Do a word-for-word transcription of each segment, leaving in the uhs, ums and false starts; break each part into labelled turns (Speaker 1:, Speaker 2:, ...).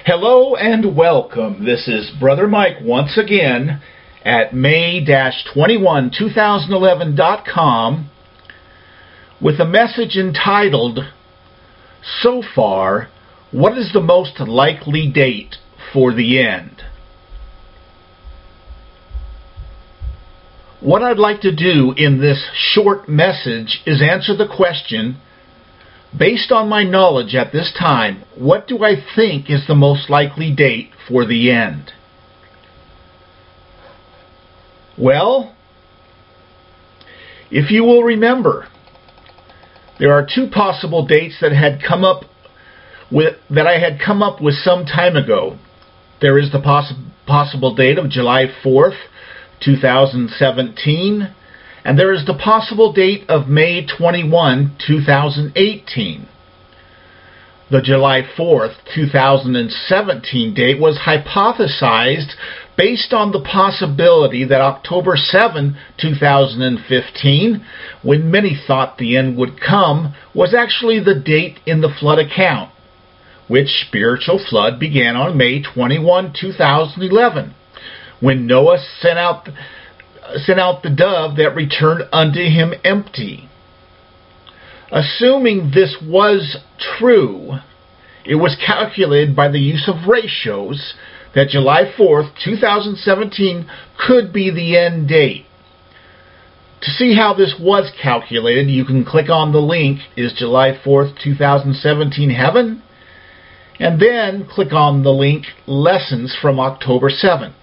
Speaker 1: Hello and welcome. This is Brother Mike once again at May twenty-first, two thousand eleven dot com with a message entitled, So Far, What is the Most Likely Date for the End? What I'd like to do in this short message is answer the question, based on my knowledge at this time, what do I think is the most likely date for the end? Well, if you will remember, there are two possible dates that had come up with that I had come up with some time ago. There is the poss- possible date of July fourth, two thousand seventeen, and there is the possible date of May twenty-first, two thousand eighteen. The July fourth, two thousand seventeen date was hypothesized based on the possibility that October seventh, two thousand fifteen, when many thought the end would come, was actually the date in the flood account, which spiritual flood began on May twenty-first, two thousand eleven, when Noah sent out sent out the dove that returned unto him empty. Assuming this was true, it was calculated by the use of ratios that July fourth, two thousand seventeen could be the end date. To see how this was calculated, you can click on the link, Is July fourth, two thousand seventeen Heaven? And then click on the link, Lessons from October seventh.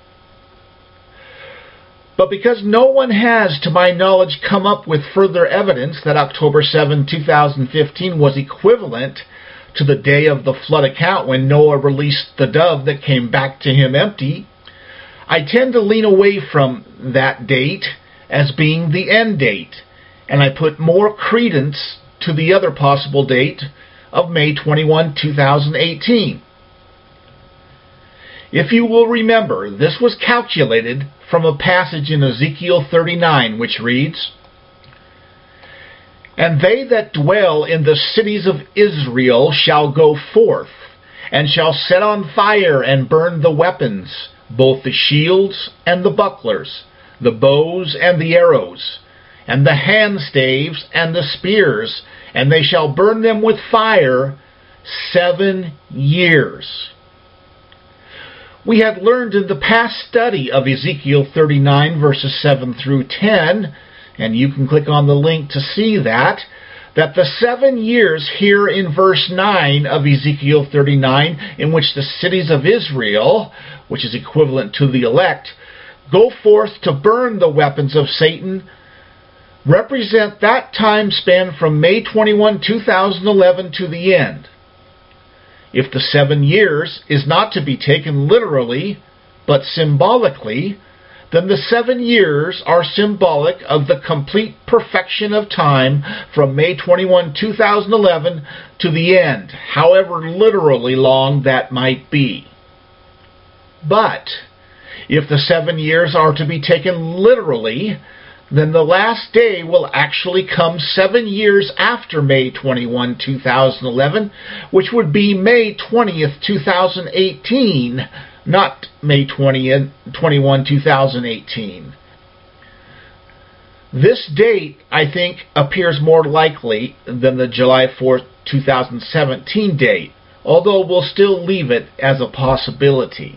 Speaker 1: But because no one has, to my knowledge, come up with further evidence that October seventh, two thousand fifteen was equivalent to the day of the flood account when Noah released the dove that came back to him empty, I tend to lean away from that date as being the end date, and I put more credence to the other possible date of May twenty-first, two thousand eighteen. If you will remember, this was calculated from a passage in Ezekiel thirty-nine, which reads, And they that dwell in the cities of Israel shall go forth, and shall set on fire and burn the weapons, both the shields and the bucklers, the bows and the arrows, and the handstaves and the spears, and they shall burn them with fire seven years. We had learned in the past study of Ezekiel thirty-nine, verses seven through ten, and you can click on the link to see that, that the seven years here in verse nine of Ezekiel thirty-nine, in which the cities of Israel, which is equivalent to the elect, go forth to burn the weapons of Satan, represent that time span from May twenty-first, two thousand eleven to the end. If the seven years is not to be taken literally, but symbolically, then the seven years are symbolic of the complete perfection of time from May twenty-first, two thousand eleven to the end, however literally long that might be. But if the seven years are to be taken literally, then the last day will actually come seven years after May twenty-first, two thousand eleven, which would be May twentieth, two thousand eighteen, not May twentieth, twenty-first, two thousand eighteen. This date, I think, appears more likely than the July fourth, two thousand seventeen date, although we'll still leave it as a possibility.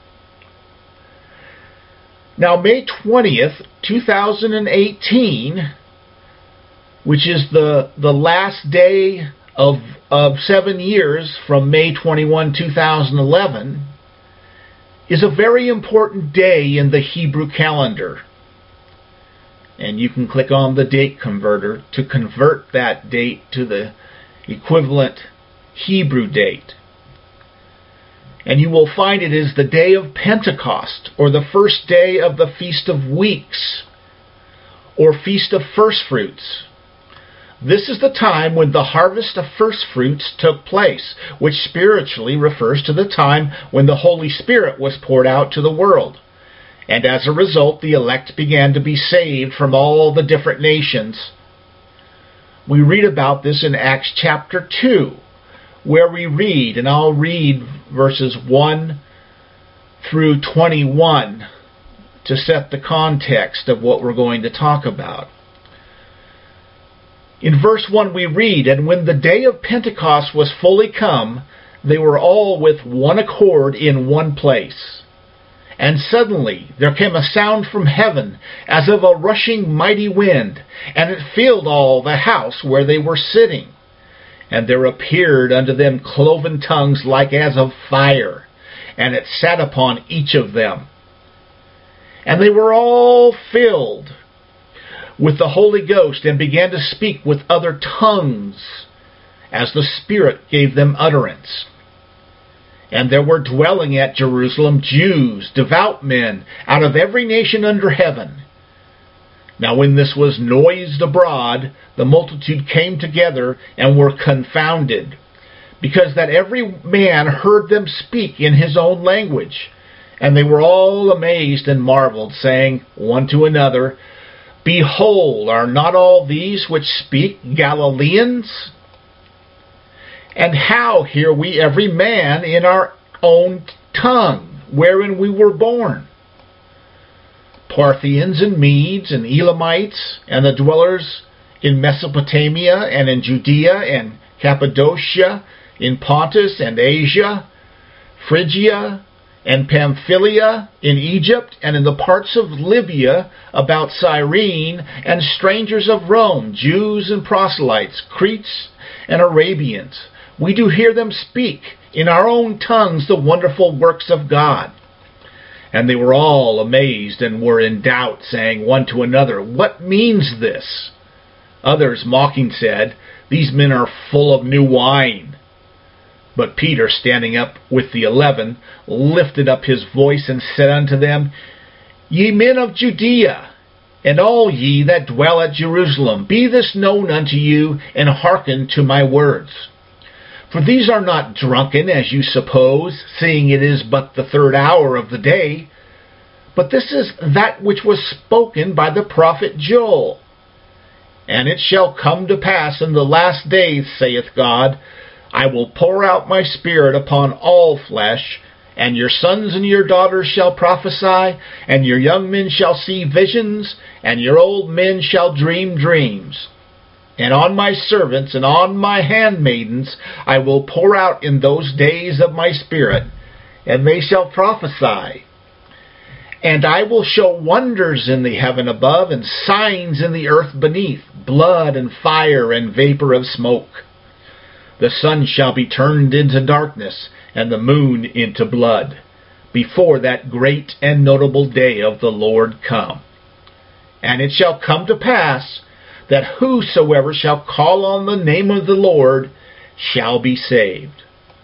Speaker 1: Now, May twentieth, two thousand eighteen, which is the, the last day of, of seven years from May twenty-first, two thousand eleven, is a very important day in the Hebrew calendar. And you can click on the date converter to convert that date to the equivalent Hebrew date. And you will find it is the day of Pentecost, or the first day of the Feast of Weeks, or Feast of First Fruits. This is the time when the harvest of first fruits took place, which spiritually refers to the time when the Holy Spirit was poured out to the world. And as a result, the elect began to be saved from all the different nations. We read about this in Acts chapter two, where we read, and I'll read verses one through twenty-one to set the context of what we're going to talk about. In verse one we read, "And when the day of Pentecost was fully come, they were all with one accord in one place. And suddenly there came a sound from heaven, as of a rushing mighty wind, and it filled all the house where they were sitting. And there appeared unto them cloven tongues like as of fire, and it sat upon each of them. And they were all filled with the Holy Ghost, and began to speak with other tongues, as the Spirit gave them utterance. And there were dwelling at Jerusalem Jews, devout men, out of every nation under heaven. Now when this was noised abroad, the multitude came together, and were confounded, because that every man heard them speak in his own language. And they were all amazed and marveled, saying one to another, Behold, are not all these which speak Galileans? And how hear we every man in our own tongue, wherein we were born? Parthians and Medes and Elamites, and the dwellers in Mesopotamia and in Judea and Cappadocia, in Pontus and Asia, Phrygia and Pamphylia, in Egypt, and in the parts of Libya about Cyrene, and strangers of Rome, Jews and proselytes, Cretes and Arabians. We do hear them speak in our own tongues the wonderful works of God. And they were all amazed and were in doubt, saying one to another, What means this? Others mocking said, These men are full of new wine. But Peter, standing up with the eleven, lifted up his voice and said unto them, Ye men of Judea, and all ye that dwell at Jerusalem, be this known unto you, and hearken to my words. For these are not drunken, as you suppose, seeing it is but the third hour of the day. But this is that which was spoken by the prophet Joel. And it shall come to pass in the last days, saith God, I will pour out my Spirit upon all flesh, and your sons and your daughters shall prophesy, and your young men shall see visions, and your old men shall dream dreams. And on my servants and on my handmaidens I will pour out in those days of my Spirit, and they shall prophesy. And I will show wonders in the heaven above, and signs in the earth beneath, blood and fire and vapor of smoke. The sun shall be turned into darkness, and the moon into blood, before that great and notable day of the Lord come. And it shall come to pass, that whosoever shall call on the name of the Lord shall be saved.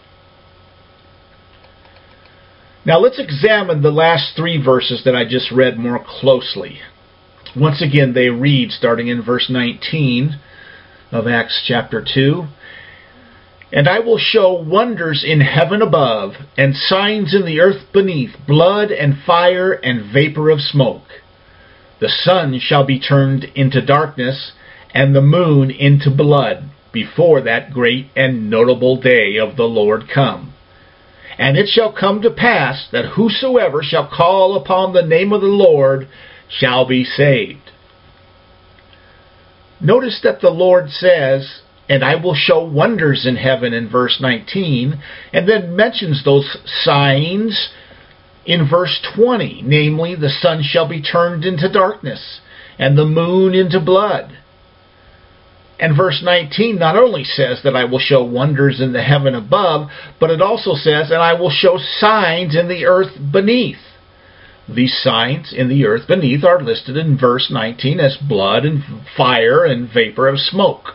Speaker 1: Now let's examine the last three verses that I just read more closely. Once again, they read, starting in verse nineteen of Acts chapter two, And I will show wonders in heaven above, and signs in the earth beneath, blood and fire and vapor of smoke. The sun shall be turned into darkness, and the moon into blood, before that great and notable day of the Lord come. And it shall come to pass, that whosoever shall call upon the name of the Lord shall be saved. Notice that the Lord says, and I will show wonders in heaven in verse nineteen, and then mentions those signs in verse twenty, namely, the sun shall be turned into darkness, and the moon into blood. And verse nineteen not only says that I will show wonders in the heaven above, but it also says, and I will show signs in the earth beneath. These signs in the earth beneath are listed in verse nineteen as blood and fire and vapor of smoke.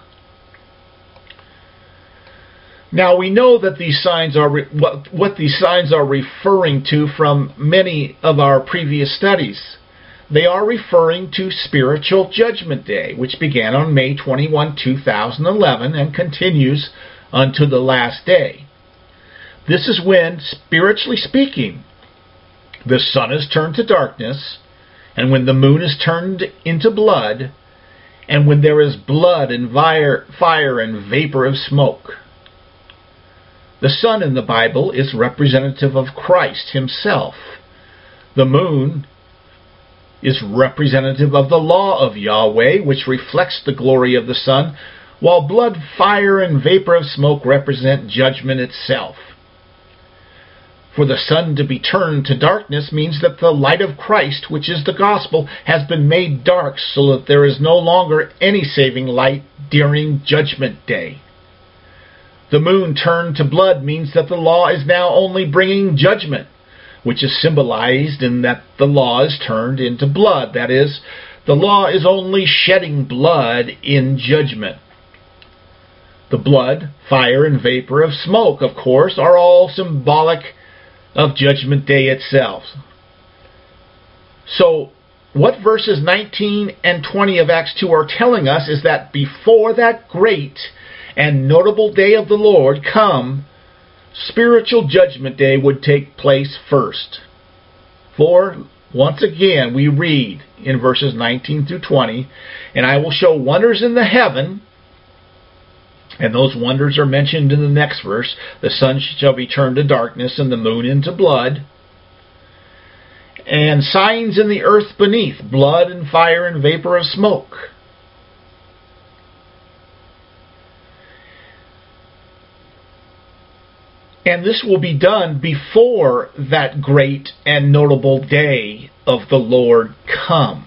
Speaker 1: Now we know that these signs are re- what, what these signs are referring to from many of our previous studies. They are referring to Spiritual Judgment Day, which began on May twenty-first, two thousand eleven and continues unto the last day. This is when, spiritually speaking, the sun is turned to darkness, and when the moon is turned into blood, and when there is blood and fire, fire and vapor of smoke. The sun in the Bible is representative of Christ himself. The moon is representative of the law of Yahweh, which reflects the glory of the sun, while blood, fire, and vapor of smoke represent judgment itself. For the sun to be turned to darkness means that the light of Christ, which is the gospel, has been made dark so that there is no longer any saving light during Judgment Day. The moon turned to blood means that the law is now only bringing judgment, which is symbolized in that the law is turned into blood. That is, the law is only shedding blood in judgment. The blood, fire, and vapor of smoke, of course, are all symbolic of Judgment Day itself. So, what verses nineteen and twenty of Acts two are telling us is that before that great and notable day of the Lord come, spiritual Judgment Day would take place first. For, once again, we read in verses nineteen through twenty, "And I will show wonders in the heaven," and those wonders are mentioned in the next verse. "The sun shall be turned to darkness, and the moon into blood. And signs in the earth beneath, blood and fire and vapor of smoke." And this will be done before that great and notable day of the Lord come.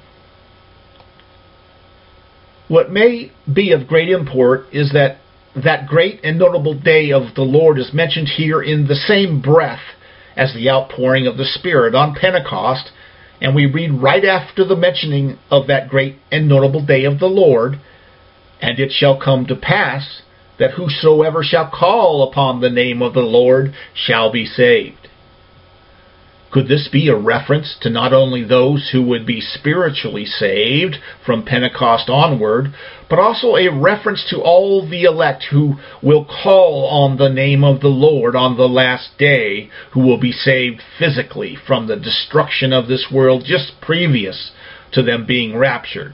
Speaker 1: What may be of great import is that that great and notable day of the Lord is mentioned here in the same breath as the outpouring of the Spirit on Pentecost, and we read right after the mentioning of that great and notable day of the Lord, "And it shall come to pass that whosoever shall call upon the name of the Lord shall be saved." Could this be a reference to not only those who would be spiritually saved from Pentecost onward, but also a reference to all the elect who will call on the name of the Lord on the last day, who will be saved physically from the destruction of this world just previous to them being raptured?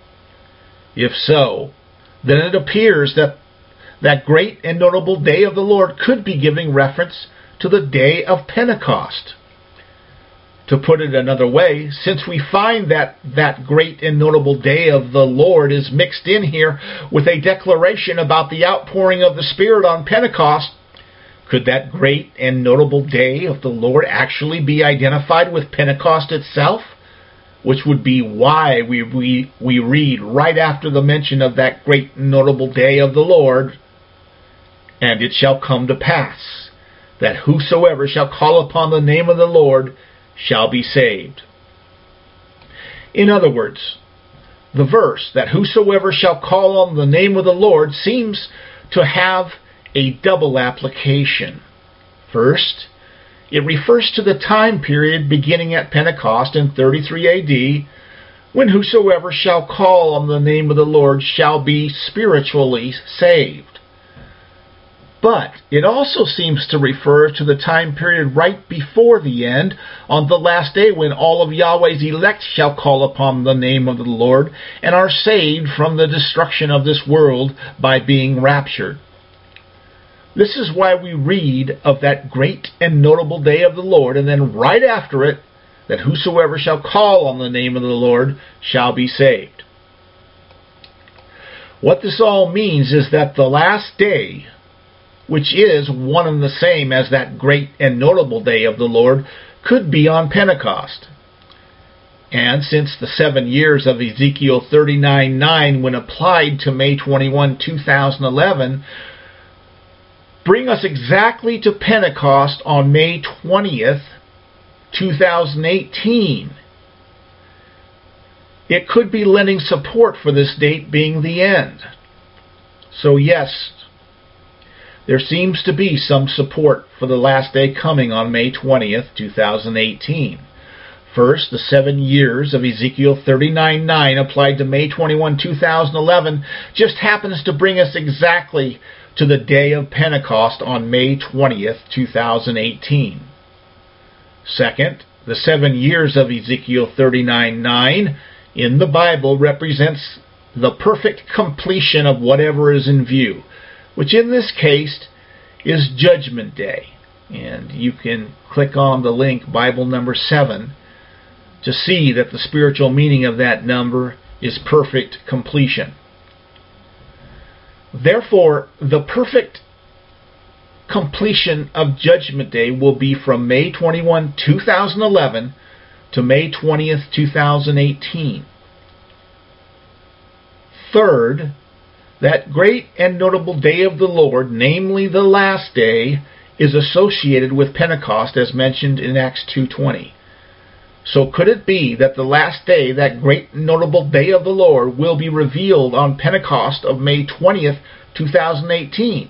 Speaker 1: If so, then it appears that that great and notable day of the Lord could be giving reference to the day of Pentecost. To put it another way, since we find that that great and notable day of the Lord is mixed in here with a declaration about the outpouring of the Spirit on Pentecost, could that great and notable day of the Lord actually be identified with Pentecost itself? Which would be why we, we, we read right after the mention of that great and notable day of the Lord, "And it shall come to pass that whosoever shall call upon the name of the Lord shall be saved." In other words, the verse that whosoever shall call on the name of the Lord seems to have a double application. First, it refers to the time period beginning at Pentecost in thirty-three A D, when whosoever shall call on the name of the Lord shall be spiritually saved. But it also seems to refer to the time period right before the end, on the last day, when all of Yahweh's elect shall call upon the name of the Lord and are saved from the destruction of this world by being raptured. This is why we read of that great and notable day of the Lord, and then right after it, that whosoever shall call on the name of the Lord shall be saved. What this all means is that the last day, which is one and the same as that great and notable day of the Lord, could be on Pentecost. And since the seven years of Ezekiel thirty-nine nine, when applied to May twenty-first, two thousand eleven, bring us exactly to Pentecost on May twentieth, two thousand eighteen, it could be lending support for this date being the end. So yes, there seems to be some support for the last day coming on May twentieth, two thousand eighteen. First, the seven years of Ezekiel thirty-nine nine applied to May twenty-first, two thousand eleven just happens to bring us exactly to the day of Pentecost on May twentieth, two thousand eighteen. Second, the seven years of Ezekiel thirty-nine nine in the Bible represents the perfect completion of whatever is in view, which in this case is Judgment Day. And you can click on the link, Bible number seven, to see that the spiritual meaning of that number is perfect completion. Therefore, the perfect completion of Judgment Day will be from May twenty-first, two thousand eleven to May twentieth, two thousand eighteen. Third, that great and notable day of the Lord, namely the last day, is associated with Pentecost as mentioned in Acts two twenty. So could it be that the last day, that great notable day of the Lord, will be revealed on Pentecost of May twentieth, two thousand eighteen?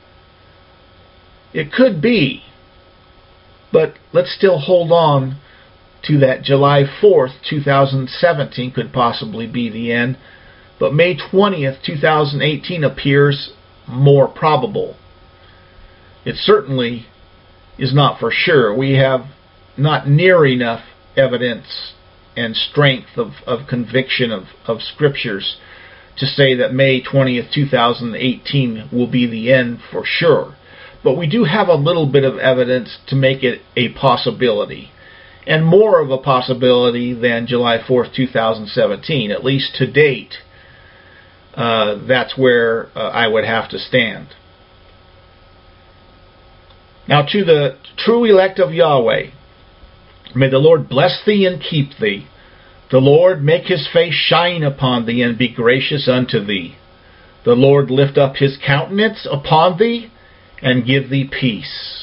Speaker 1: It could be, but let's still hold on to that July fourth, two thousand seventeen could possibly be the end, but May twentieth, two thousand eighteen appears more probable. It certainly is not for sure. We have not near enough evidence and strength of, of conviction of, of scriptures to say that May twentieth, two thousand eighteen will be the end for sure. But we do have a little bit of evidence to make it a possibility, and more of a possibility than July fourth, two thousand seventeen, at least to date. Uh, that's where uh, I would have to stand. Now, to the true elect of Yahweh, may the Lord bless thee and keep thee. The Lord make his face shine upon thee and be gracious unto thee. The Lord lift up his countenance upon thee and give thee peace.